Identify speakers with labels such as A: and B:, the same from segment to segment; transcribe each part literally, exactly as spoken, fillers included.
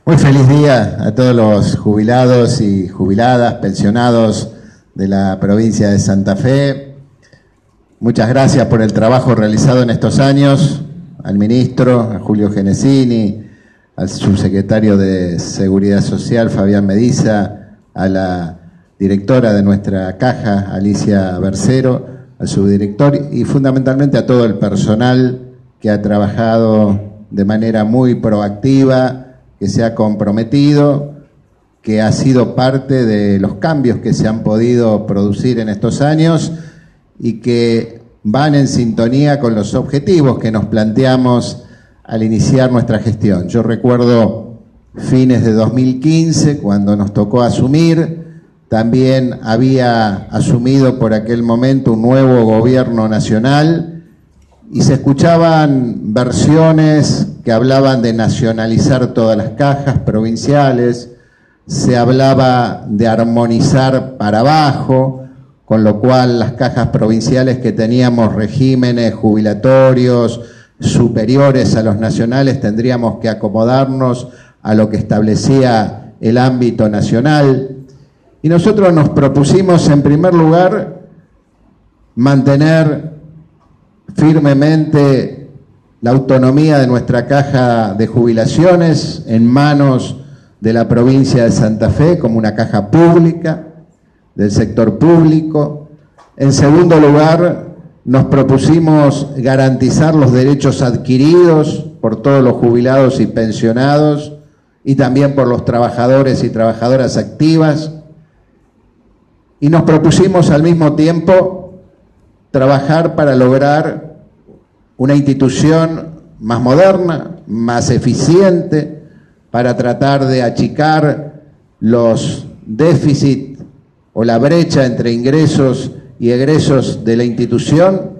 A: Muy feliz día a todos los jubilados y jubiladas, pensionados de la provincia de Santa Fe. Muchas gracias por el trabajo realizado en estos años, al ministro, a Julio Genesini, al subsecretario de Seguridad Social, Fabián Mediza, a la directora de nuestra caja, Alicia Bercero, al subdirector y fundamentalmente a todo el personal que ha trabajado de manera muy proactiva, que se ha comprometido, que ha sido parte de los cambios que se han podido producir en estos años y que van en sintonía con los objetivos que nos planteamos al iniciar nuestra gestión. Yo recuerdo fines de dos mil quince, cuando nos tocó asumir, también había asumido por aquel momento un nuevo gobierno nacional y se escuchaban versiones que hablaban de nacionalizar todas las cajas provinciales, se hablaba de armonizar para abajo, con lo cual las cajas provinciales que teníamos regímenes jubilatorios superiores a los nacionales tendríamos que acomodarnos a lo que establecía el ámbito nacional. Y nosotros nos propusimos, en primer lugar, mantener firmemente la autonomía de nuestra caja de jubilaciones en manos de la provincia de Santa Fe como una caja pública, del sector público. En segundo lugar, nos propusimos garantizar los derechos adquiridos por todos los jubilados y pensionados y también por los trabajadores y trabajadoras activas. Y nos propusimos al mismo tiempo trabajar para lograr una institución más moderna, más eficiente, para tratar de achicar los déficits o la brecha entre ingresos y egresos de la institución,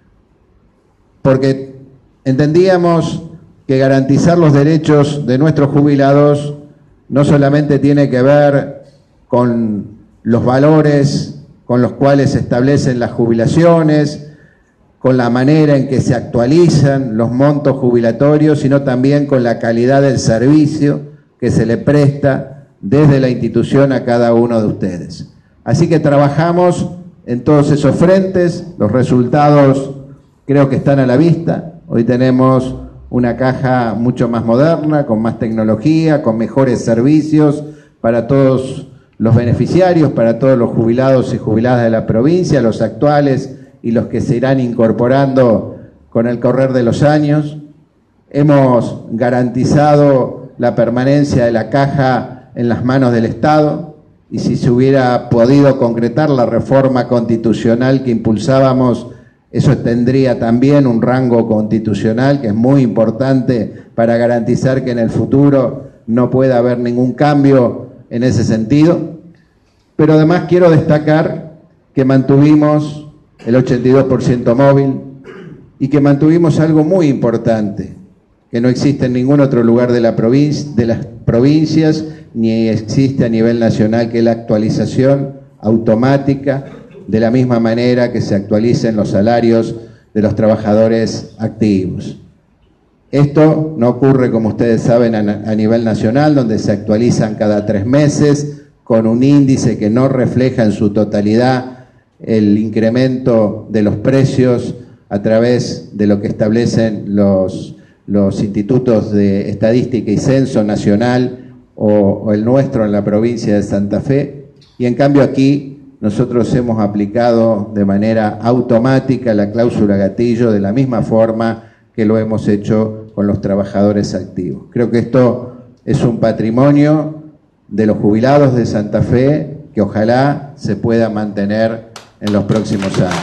A: porque entendíamos que garantizar los derechos de nuestros jubilados no solamente tiene que ver con los valores con los cuales se establecen las jubilaciones, con la manera en que se actualizan los montos jubilatorios, sino también con la calidad del servicio que se le presta desde la institución a cada uno de ustedes. Así que trabajamos en todos esos frentes, los resultados creo que están a la vista. Hoy tenemos una caja mucho más moderna, con más tecnología, con mejores servicios para todos los beneficiarios, para todos los jubilados y jubiladas de la provincia, los actuales y los que se irán incorporando con el correr de los años. Hemos garantizado la permanencia de la caja en las manos del Estado y si se hubiera podido concretar la reforma constitucional que impulsábamos, eso tendría también un rango constitucional que es muy importante para garantizar que en el futuro no pueda haber ningún cambio en ese sentido. Pero además quiero destacar que mantuvimos el ochenta y dos por ciento móvil y que mantuvimos algo muy importante, que no existe en ningún otro lugar de, la provincia, de las provincias, ni existe a nivel nacional, que es la actualización automática, de la misma manera que se actualicen los salarios de los trabajadores activos. Esto no ocurre, como ustedes saben, a nivel nacional, donde se actualizan cada tres meses, con un índice que no refleja en su totalidad el incremento de los precios a través de lo que establecen los, los institutos de estadística y censo nacional o, o el nuestro en la provincia de Santa Fe. Y en cambio aquí nosotros hemos aplicado de manera automática la cláusula gatillo de la misma forma que lo hemos hecho con los trabajadores activos. Creo que esto es un patrimonio de los jubilados de Santa Fe que ojalá se pueda mantener en los próximos años.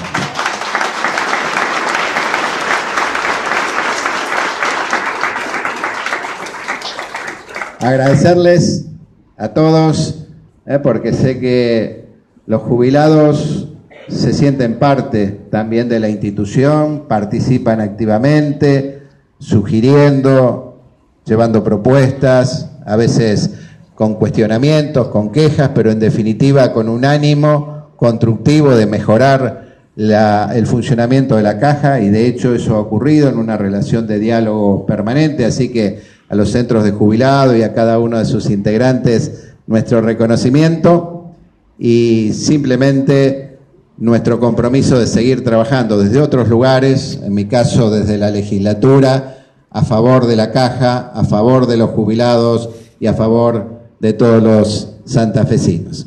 A: Agradecerles a todos, eh, porque sé que los jubilados se sienten parte también de la institución, participan activamente, sugiriendo, llevando propuestas, a veces con cuestionamientos, con quejas, pero en definitiva con un ánimo constructivo de mejorar la, el funcionamiento de la caja, y de hecho eso ha ocurrido en una relación de diálogo permanente, así que a los centros de jubilado y a cada uno de sus integrantes nuestro reconocimiento y simplemente nuestro compromiso de seguir trabajando desde otros lugares, en mi caso desde la legislatura, a favor de la Caja, a favor de los jubilados y a favor de todos los santafesinos.